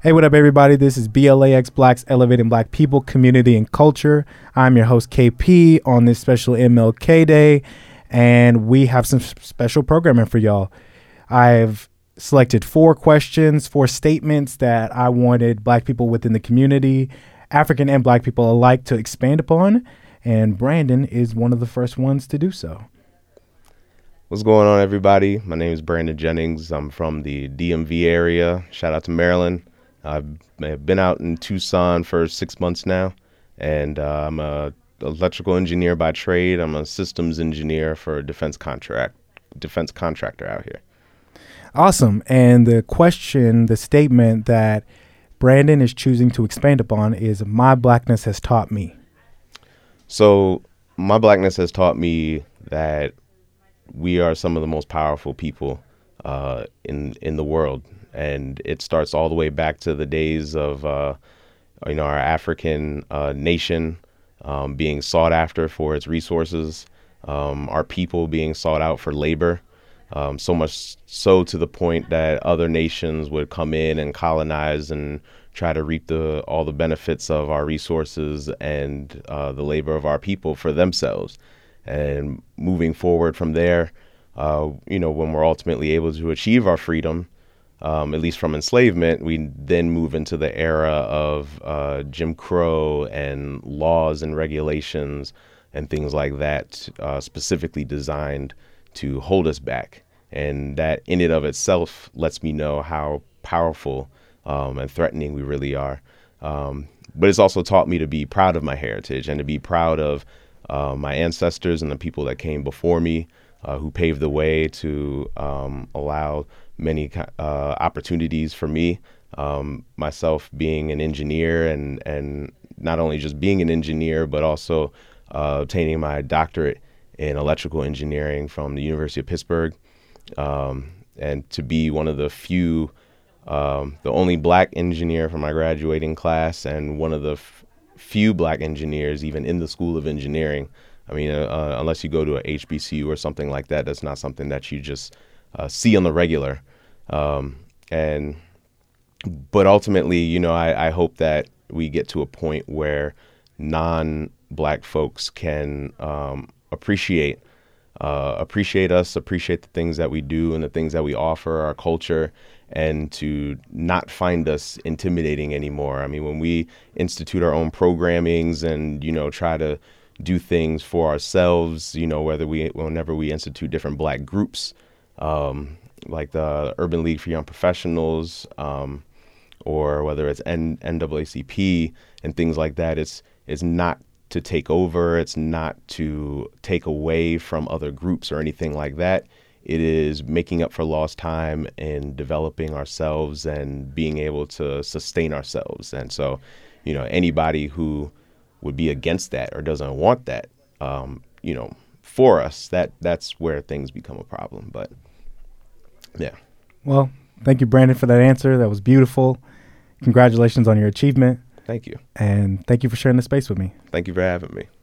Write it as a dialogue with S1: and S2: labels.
S1: Hey, what up, everybody? This is BLAX Blacks Elevating Black People, Community, and Culture. I'm your host, KP, on this special MLK Day, and we have some special programming for y'all. I've selected 4 questions, 4 statements that I wanted Black people within the community, African and Black people alike, to expand upon, and Brandon is one of the first ones to do so.
S2: What's going on, everybody? My name is Brandon Jennings. I'm from the DMV area. Shout out to Maryland. I've been out in Tucson for 6 months now, and I'm a electrical engineer by trade. I'm a systems engineer for a defense contractor out here.
S1: Awesome. And the statement that Brandon is choosing to expand upon is, my blackness has taught me.
S2: So my blackness has taught me that we are some of the most powerful people in the world. And it starts all the way back to the days of, our African nation being sought after for its resources, our people being sought out for labor, so much so to the point that other nations would come in and colonize and try to reap all the benefits of our resources and the labor of our people for themselves. And moving forward from there, when we're ultimately able to achieve our freedom, at least from enslavement, we then move into the era of Jim Crow and laws and regulations and things like that, specifically designed to hold us back. And that in and of itself lets me know how powerful and threatening we really are. But it's also taught me to be proud of my heritage and to be proud of my ancestors and the people that came before me, who paved the way to allow many opportunities for me, myself being an engineer and not only just being an engineer, but also obtaining my doctorate in electrical engineering from the University of Pittsburgh, and to be one of the few, the only Black engineer from my graduating class and one of the few Black engineers even in the School of Engineering. I mean, unless you go to a HBCU or something like that, that's not something that you just see on the regular. But ultimately, I hope that we get to a point where non-Black folks can appreciate us, appreciate the things that we do and the things that we offer, our culture, and to not find us intimidating anymore. I mean, when we institute our own programmings and, try to do things for ourselves, whenever we institute different Black groups, like the Urban League for Young Professionals, or whether it's NAACP and things like that, it's not to take over, it's not to take away from other groups or anything like that. It is making up for lost time and developing ourselves and being able to sustain ourselves. And so, anybody who would be against that or doesn't want that, for us, that's where things become a problem. But yeah.
S1: Well, thank you, Brandon, for that answer. That was beautiful. Congratulations on your achievement.
S2: Thank you.
S1: And thank you for sharing the space with me.
S2: Thank you for having me.